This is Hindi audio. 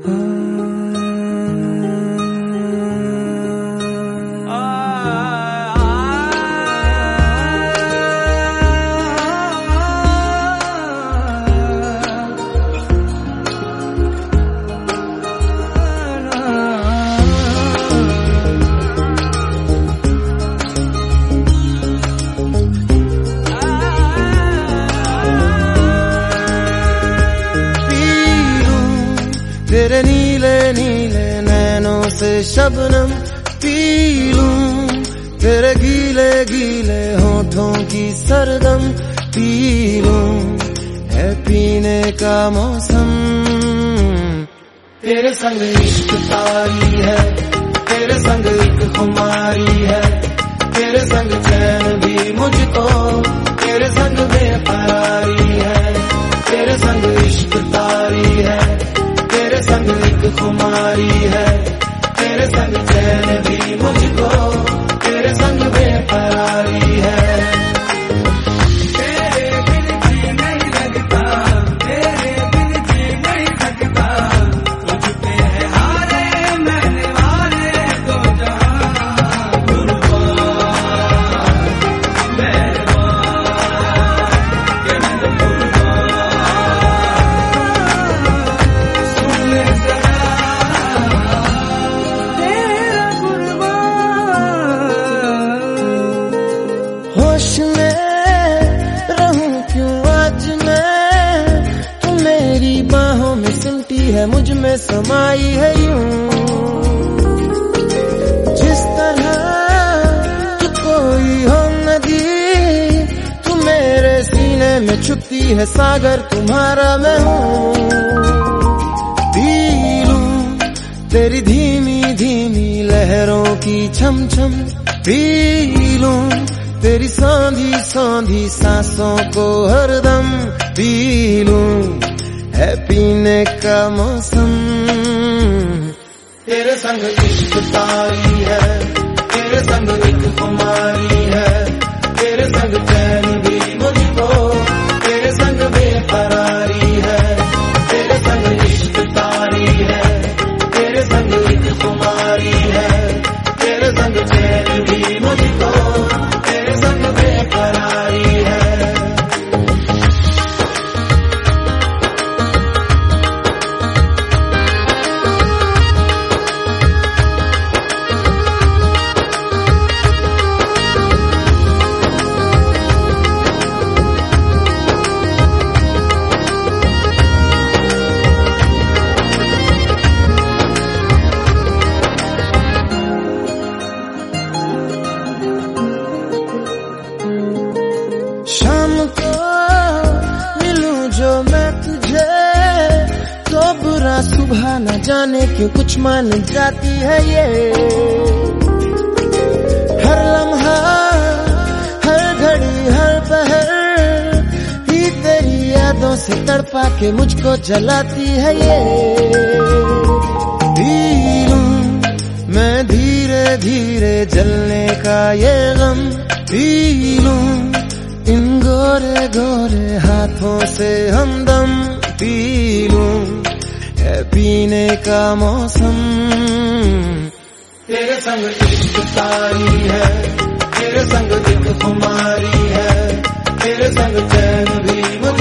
तेरे नीले नीले नैनों से शबनम पी लूं, तेरे गीले गीले होठों की सरगम पी लूं, है पीने का मौसम। तेरे संग इश्क तारी है, तेरे संग एक खुमारी है, तेरे संग चैन भी मुझको, तेरे संग बेकरारी है। तेरे संग इश्क तारी है, तेरे संग एक खुमारी है, तेरे संग चैन भी मुझको, तेरे संग बेकरारी है। तेरे बिन जी नहीं लगता, तेरे बिन जी नहीं सकता, तुझ पे है हारे मैंने वारे दो जहां। कुर्बान मेहरबान के मैं कुर्बान, सुन ले होश में रहूं क्यों आज मैं, तू मेरी बाहों में सिमटी है, मुझ में समाई है यूं। जिस तरह तू कोई हो नदी, तू मेरे सीने में छुपती है सागर, तुम्हारा मैं हूँ। पी लूं तेरी धीमी धीमी लहरों की छम छम, पी लूं तेरी सांधी सांधी सांसों को हरदम, पी लूं है पीने का मौसम। तेरे संग इश्क तारी है, तेरे संग एक खुमारी है, तेरे संग चैन भी मुझको, तेरे संग बेकरारी है। तेरे संग इश्क तारी है, तेरे संग एक खुमारी है, तेरे संग चैन भी मुझको, तेरे संग बेकरारी है। शाम को मिलूं जो मैं तुझे, तो बुरा सुबह न जाने क्यों कुछ मान जाती है ये। हर लम्हा हर घड़ी हर पहर ही तेरी यादों से तड़पा के मुझको जलाती है ये। पी लूं मैं धीरे धीरे जलने का ये गम, पी लूं इन गोरे गोरे हाथों से हमदम, पी लूं है पीने का मौसम। तेरे संग इश्क तारी है, तेरे संग एक खुमारी है, तेरे संग चैन भी